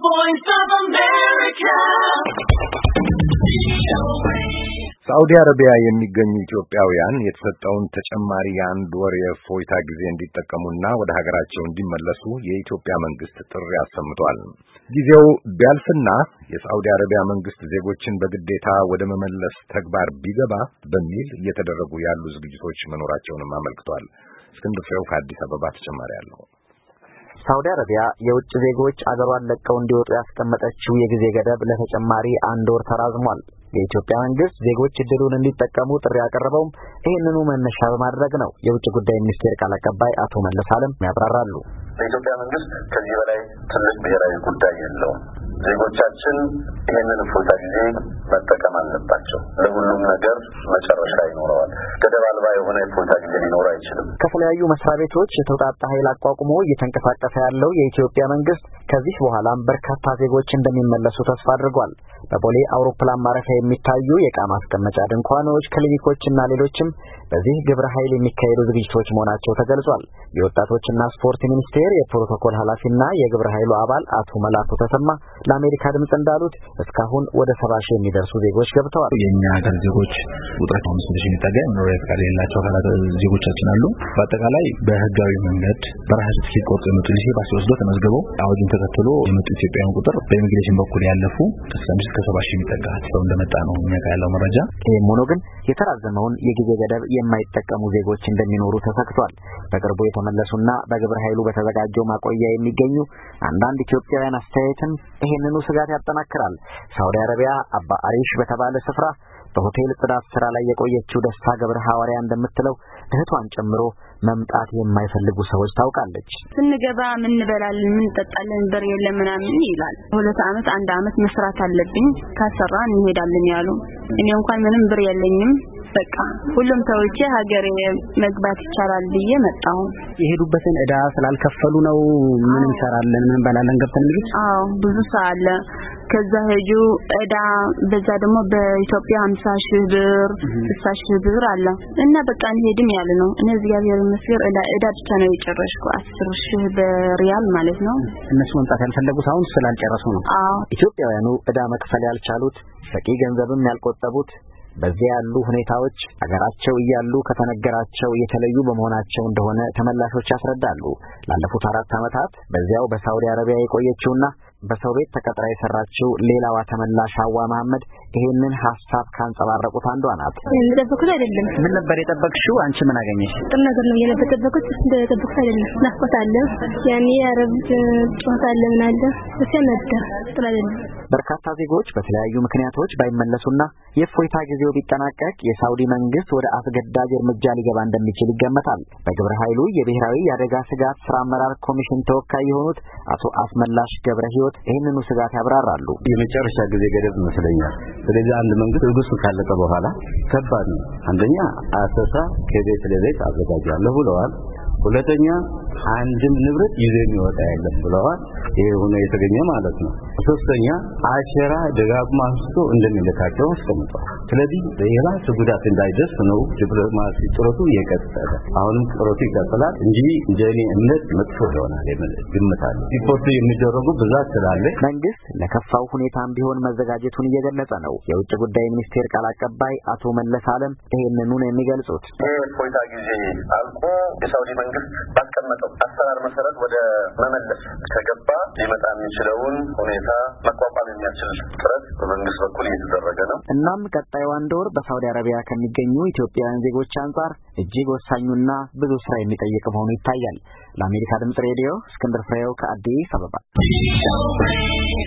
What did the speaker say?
voice of America. ሳዑዲ አረቢያ የሚገኙ ኢትዮጵያውያን የተሰጠውን ተጨማሪ የአንድ ወር የእፎይታ ጊዜ እንዲጠቀሙና ወደ ሀገራቸው እንዲመለሱ የኢትዮጵያ መንግስት ጥሪ አሰምቷል። ጊዜው ቢያልፍና የሳዑዲ አረቢያ መንግስት ዜጎችን በግዴታ ወደ መመለስ ተግባር ቢገባ በሚል እየተደረጉ ያሉ ዝግጅቶች መኖራቸውንም አመልክቷል። እስክንድር ፍሬው ከአዲስ አበባ ተጨማሪ አለው። ሳዑዲ አረቢያ የውጭ ዜጎች አገሯን ለቀው እንዲወጡ ያስቀመጠችው የጊዜ ገደብ ለተጨማሪ አንድ ወር ተራዝሟል። የኢትዮጵያ መንግስት ዜጎች እድሉን እንዲጠቀሙ ጥሪ ያቀረበውም ይህንኑ መነሻ በማድረግ ነው። የውጭ ጉዳይ ሚኒስቴር ቃል አቀባይ አቶ መለስ አለም ያብራራሉ። የኢትዮጵያ መንግስት ከዚህ በላይ ትልቅ ብሔራዊ ጉዳይ የለውም። ዜጎቻችን ይህንን እፎይታ ጊዜ መጠቀም አለባቸው። ለሁሉም ነገር መጨረሻ ይኖረዋል። ገደብ አልባ የሆነ እፎይታ ጊዜ ሊኖር አይችልም። ከተለያዩ መስሪያ ቤቶች የተውጣጣ ኃይል አቋቁሞ እየተንቀሳቀሰ ያለው የኢትዮጵያ መንግስት ከዚህ በኋላም በርካታ ዜጎች እንደሚመለሱ ተስፋ አድርጓል። በቦሌ አውሮፕላን ማረፊያ የሚታዩ የዕቃ ማስቀመጫ ድንኳኖች፣ ክሊኒኮችና ሌሎችም በዚህ ግብረ ኃይል የሚካሄዱ ዝግጅቶች መሆናቸው ተገልጿል። የወጣቶችና ስፖርት ሚኒስቴር የፕሮቶኮል ኃላፊና የግብረ ኃይሉ አባል አቶ መላኩ ተሰማ ለአሜሪካ ድምጽ እንዳሉት እስካሁን ወደ 70 ሺህ የሚደርሱ ዜጎች ገብተዋል። የኛ ሀገር ዜጎች ቁጥራቸው 5 ሺህ የሚጠጋ መኖሪያ ፈቃድ የሌላቸው አካላት ዜጎቻችን አሉ። በአጠቃላይ በህጋዊ መንገድ በራሳቸው ሲቆጡ የመጡ ኤምባሲ ወስዶ ተመዝግበው አዋጁን ተከትሎ የመጡ ኢትዮጵያውያን ቁጥር በኢሚግሬሽን በኩል ያለፉ እስከ 70 ሺህ የሚጠጋ ሰው እንደመጣ ነው እኛ ጋር ያለው መረጃ። ይህም ሆኖ ግን የተራዘመውን የጊዜ ገደብ የማይጠቀሙ ዜጎች እንደሚኖሩ ተሰክቷል። በቅርቡ የተመለሱና በግብረ ኃይሉ በተዘጋጀው ማቆያ የሚገኙ አንዳንድ ኢትዮጵያውያን አስተያየትም ይህንኑ ስጋት ያጠናክራል። ሳዑዲ አረቢያ አባ አሪሽ በተባለ ስፍራ በሆቴል ጽዳት ስራ ላይ የቆየችው ደስታ ገብረ ሐዋርያ እንደምትለው እህቷን ጨምሮ መምጣት የማይፈልጉ ሰዎች ታውቃለች። ስንገባ ምን እንበላለን ምን እንጠጣለን ብር የለም ምናምን ይላል። 2 አመት 1 አመት መስራት አለብኝ ካሰራን እንሄዳለን ያሉ። እኔ እንኳን ምንም ብር የለኝም። በቃ ሁሉም ተውቼ ሀገሬ መግባት ይቻላል ብዬ መጣሁ። የሄዱበትን ዕዳ ስላልከፈሉ ነው ምን እንሰራለን ምን እንበላለን ገብተን ልጅ። አዎ ብዙ ሰው አለ። ከዛ ሄጁ ዕዳ በዛ ደግሞ በኢትዮጵያ 50 ሺህ ብር 60 ሺህ ብር አለ እና በቃ እንሄድም ያለ ነው። እኔ እግዚአብሔር ይመስገን ዕዳ ብቻ ነው የጨረስኩ 10 ሺህ በሪያል ማለት ነው። እነሱ መምጣት ያልፈለጉት አሁን ስላልጨረሱ ነው። አዎ ኢትዮጵያውያኑ ዕዳ መክፈል ያልቻሉት በቂ ገንዘብም ያልቆጠቡት በዚያ ያሉ ሁኔታዎች አገራቸው እያሉ ከተነገራቸው የተለዩ በመሆናቸው እንደሆነ ተመላሾች ያስረዳሉ። ላለፉት 4 አመታት በዚያው በሳዑዲ አረቢያ የቆየችውና በሰው ቤት ተቀጥራ የሰራችው ሌላዋ ተመላሽ ሐዋ መሐመድ ይሄንን ሐሳብ ካንጸባረቁት አንዷ ናት። እንደጠበቁት አይደለም። ምን ነበር የጠበቅሽው? አንቺ ምን አገኘሽ? ጥሩ ነገር ነው የጠበቁት። እንደጠበቁት አይደለም። ናፍቆት አለ፣ ያኔ አረብ ጨዋታ አለ ምን አለ ተሰነደ ጥሩ አይደለም። በርካታ ዜጎች በተለያዩ ምክንያቶች ባይመለሱና የእፎይታ ጊዜው ቢጠናቀቅ የሳዑዲ መንግስት ወደ አስገዳጅ እርምጃ ሊገባ እንደሚችል ይገመታል። በግብረ ኃይሉ የብሔራዊ የአደጋ ስጋት ስራ አመራር ኮሚሽን ተወካይ የሆኑት አቶ አስመላሽ ገብረ ሕይወት ይህንኑ ስጋት ያብራራሉ። የመጨረሻ ጊዜ ገደብ መስለኛል። ስለዚህ አንድ መንግስት እርጉስ ካለቀ በኋላ ከባድ ነው። አንደኛ አሰሳ ከቤት ለቤት አዘጋጃለሁ ብለዋል። ሁለተኛ አንድም ንብረት ይዞ የሚወጣ የለም ብለዋል። ይሄ ሆኖ የተገኘ ማለት ነው። ሶስተኛ አሸራ ደጋግሞ አንስቶ እንደሚለካቸው አስቀምጧል። ስለዚህ ሌላ ጉዳት እንዳይደርስ ነው ዲፕሎማሲ ጥረቱ የቀጠለ። አሁንም ጥረቱ ይቀጥላል እንጂ እንደኔ እምነት መጥፎ ይሆናል የሚል ግምት አለ። ሪፖርቱ የሚደረጉ ብዛት ስላለ መንግስት ለከፋው ሁኔታም ቢሆን መዘጋጀቱን እየገለጸ ነው። የውጭ ጉዳይ ሚኒስቴር ቃል አቀባይ አቶ መለስ አለም ይሄንኑ ነው የሚገልጹት። የእፎይታ ጊዜ አልቆ የሳዑዲ መንግስት ባስቀመጠው አሰራር መሰረት ወደ መመለስ ከገባ ሊመጣ የሚችለውን ሁኔታ መቋቋም የሚያስችል ጥረት በመንግስት በኩል እየተደረገ ነው። እናም ቀጣዩ 1 ወር በሳዑዲ አረቢያ ከሚገኙ ኢትዮጵያውያን ዜጎች አንጻር እጅግ ወሳኙና ብዙ ስራ የሚጠይቅ መሆኑ ይታያል። ለአሜሪካ ድምጽ ሬዲዮ እስክንድር ፍሬው ከአዲስ አበባ